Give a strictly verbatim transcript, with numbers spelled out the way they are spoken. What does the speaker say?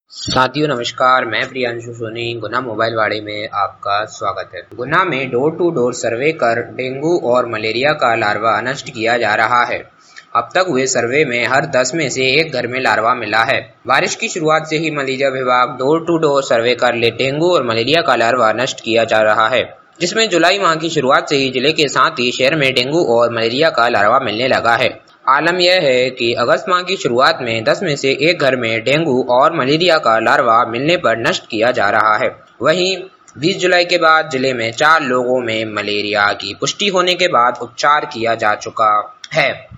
साथियों नमस्कार, मैं प्रियांशु सोनी गुना मोबाइल वाड़े में आपका स्वागत है। गुना में डोर टू डोर सर्वे कर डेंगू और मलेरिया का लार्वा नष्ट किया जा रहा है। अब तक हुए सर्वे में हर दस में से एक घर में लार्वा मिला है। बारिश की शुरुआत से ही मलेरिया विभाग डोर टू डोर सर्वे कर ले डेंगू और मलेरिया का लार्वा नष्ट किया जा रहा है, जिसमें जुलाई माह की शुरुआत से ही जिले के साथ ही शहर में डेंगू और मलेरिया का लार्वा मिलने लगा है। आलम यह है कि अगस्त माह की शुरुआत में दस में से एक घर में डेंगू और मलेरिया का लार्वा मिलने पर नष्ट किया जा रहा है। वहीं बीस जुलाई के बाद जिले में चार लोगों में मलेरिया की पुष्टि होने के बाद उपचार किया जा चुका है।